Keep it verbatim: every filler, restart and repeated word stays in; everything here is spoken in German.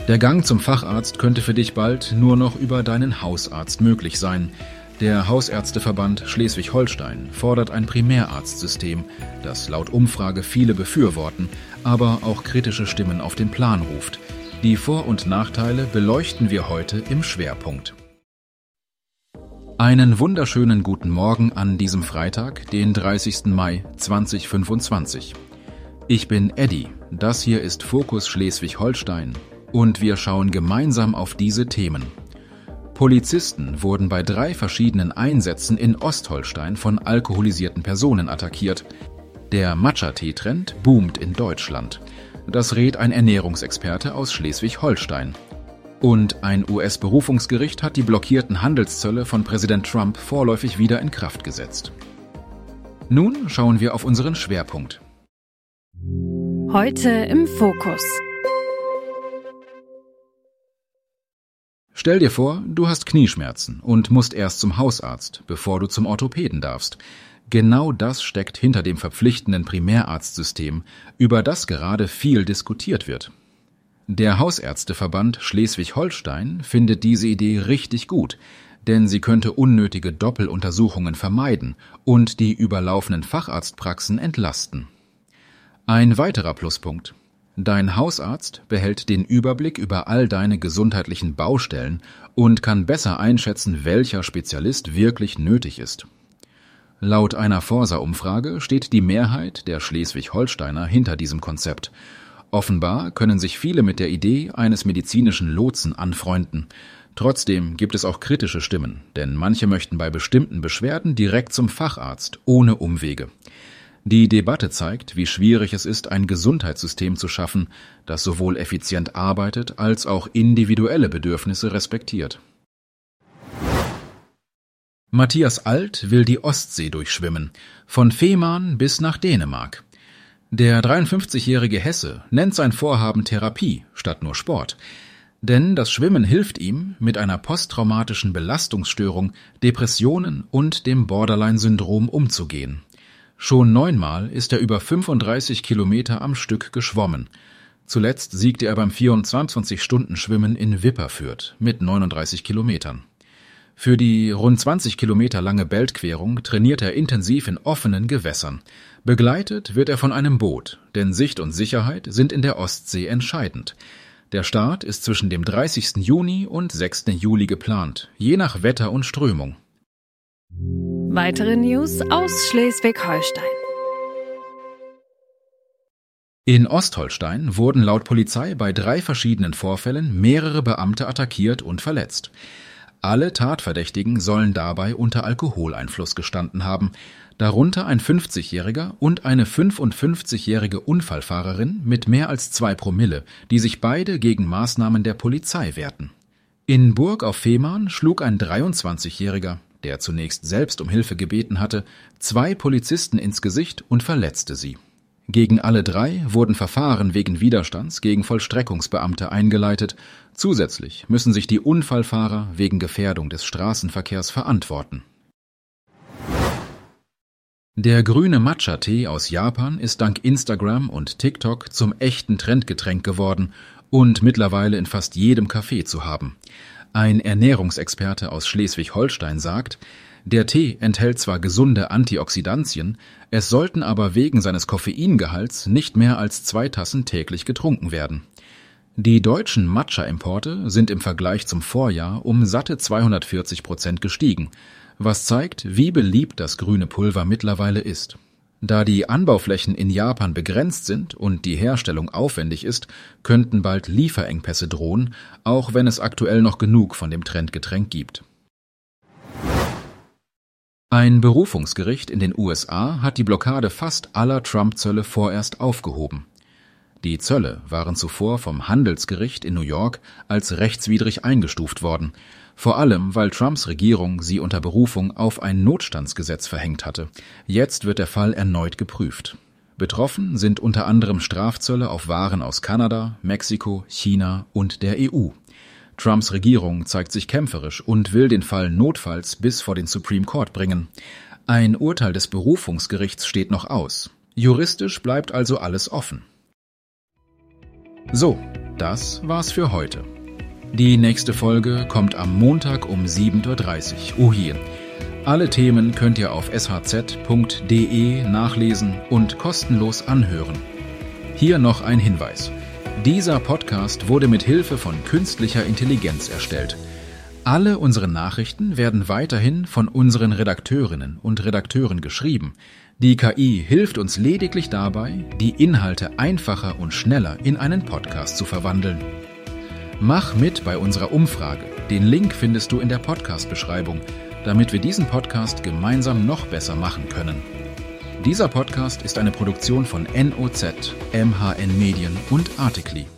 Der Gang zum Facharzt könnte für dich bald nur noch über deinen Hausarzt möglich sein. Der Hausärzteverband Schleswig-Holstein fordert ein Primärarztsystem, das laut Umfrage viele befürworten, aber auch kritische Stimmen auf den Plan ruft. Die Vor- und Nachteile beleuchten wir heute im Schwerpunkt. Einen wunderschönen guten Morgen an diesem Freitag, den dreißigsten Mai zweitausendfünfundzwanzig. Ich bin Eddie, das hier ist Fokus Schleswig-Holstein und wir schauen gemeinsam auf diese Themen. Polizisten wurden bei drei verschiedenen Einsätzen in Ostholstein von alkoholisierten Personen attackiert. Der Matcha-Tee-Trend boomt in Deutschland. Das rät ein Ernährungsexperte aus Schleswig-Holstein. Und ein U S-Berufungsgericht hat die blockierten Handelszölle von Präsident Trump vorläufig wieder in Kraft gesetzt. Nun schauen wir auf unseren Schwerpunkt. Heute im Fokus. Stell dir vor, du hast Knieschmerzen und musst erst zum Hausarzt, bevor du zum Orthopäden darfst. Genau das steckt hinter dem verpflichtenden Primärarztsystem, über das gerade viel diskutiert wird. Der Hausärzteverband Schleswig-Holstein findet diese Idee richtig gut, denn sie könnte unnötige Doppeluntersuchungen vermeiden und die überlaufenden Facharztpraxen entlasten. Ein weiterer Pluspunkt: Dein Hausarzt behält den Überblick über all deine gesundheitlichen Baustellen und kann besser einschätzen, welcher Spezialist wirklich nötig ist. Laut einer Forsa-Umfrage steht die Mehrheit der Schleswig-Holsteiner hinter diesem Konzept. Offenbar können sich viele mit der Idee eines medizinischen Lotsen anfreunden. Trotzdem gibt es auch kritische Stimmen, denn manche möchten bei bestimmten Beschwerden direkt zum Facharzt, ohne Umwege. Die Debatte zeigt, wie schwierig es ist, ein Gesundheitssystem zu schaffen, das sowohl effizient arbeitet als auch individuelle Bedürfnisse respektiert. Matthias Alt will die Ostsee durchschwimmen, von Fehmarn bis nach Dänemark. Der dreiundfünfzigjährige Hesse nennt sein Vorhaben Therapie statt nur Sport. Denn das Schwimmen hilft ihm, mit einer posttraumatischen Belastungsstörung, Depressionen und dem Borderline-Syndrom umzugehen. Schon neunmal ist er über fünfunddreißig Kilometer am Stück geschwommen. Zuletzt siegte er beim vierundzwanzig-Stunden-Schwimmen in Wipperfürth mit neununddreißig Kilometern. Für die rund zwanzig Kilometer lange Beltquerung trainiert er intensiv in offenen Gewässern. Begleitet wird er von einem Boot, denn Sicht und Sicherheit sind in der Ostsee entscheidend. Der Start ist zwischen dem dreißigsten Juni und sechsten Juli geplant, je nach Wetter und Strömung. Weitere News aus Schleswig-Holstein. In Ostholstein wurden laut Polizei bei drei verschiedenen Vorfällen mehrere Beamte attackiert und verletzt. Alle Tatverdächtigen sollen dabei unter Alkoholeinfluss gestanden haben, darunter ein fünfzigjähriger und eine fünfundfünfzigjährige Unfallfahrerin mit mehr als zwei Promille, die sich beide gegen Maßnahmen der Polizei wehrten. In Burg auf Fehmarn schlug ein dreiundzwanzigjähriger, der zunächst selbst um Hilfe gebeten hatte, zwei Polizisten ins Gesicht und verletzte sie. Gegen alle drei wurden Verfahren wegen Widerstands gegen Vollstreckungsbeamte eingeleitet. Zusätzlich müssen sich die Unfallfahrer wegen Gefährdung des Straßenverkehrs verantworten. Der grüne Matcha-Tee aus Japan ist dank Instagram und TikTok zum echten Trendgetränk geworden und mittlerweile in fast jedem Café zu haben. Ein Ernährungsexperte aus Schleswig-Holstein sagt, der Tee enthält zwar gesunde Antioxidantien, es sollten aber wegen seines Koffeingehalts nicht mehr als zwei Tassen täglich getrunken werden. Die deutschen Matcha-Importe sind im Vergleich zum Vorjahr um satte zweihundertvierzig Prozent gestiegen, was zeigt, wie beliebt das grüne Pulver mittlerweile ist. Da die Anbauflächen in Japan begrenzt sind und die Herstellung aufwendig ist, könnten bald Lieferengpässe drohen, auch wenn es aktuell noch genug von dem Trendgetränk gibt. Ein Berufungsgericht in den U S A hat die Blockade fast aller Trump-Zölle vorerst aufgehoben. Die Zölle waren zuvor vom Handelsgericht in New York als rechtswidrig eingestuft worden, vor allem weil Trumps Regierung sie unter Berufung auf ein Notstandsgesetz verhängt hatte. Jetzt wird der Fall erneut geprüft. Betroffen sind unter anderem Strafzölle auf Waren aus Kanada, Mexiko, China und der E U. Trumps Regierung zeigt sich kämpferisch und will den Fall notfalls bis vor den Supreme Court bringen. Ein Urteil des Berufungsgerichts steht noch aus. Juristisch bleibt also alles offen. So, Das war's für heute. Die nächste Folge kommt am Montag um sieben Uhr dreißig Uhr hier. Alle Themen könnt ihr auf s h z punkt d e nachlesen und kostenlos anhören. Hier noch ein Hinweis. Dieser Podcast wurde mit Hilfe von künstlicher Intelligenz erstellt. Alle unsere Nachrichten werden weiterhin von unseren Redakteurinnen und Redakteuren geschrieben. Die K I hilft uns lediglich dabei, die Inhalte einfacher und schneller in einen Podcast zu verwandeln. Mach mit bei unserer Umfrage. Den Link findest du in der Podcast-Beschreibung, damit wir diesen Podcast gemeinsam noch besser machen können. Dieser Podcast ist eine Produktion von N O Z, M H N Medien und Articly.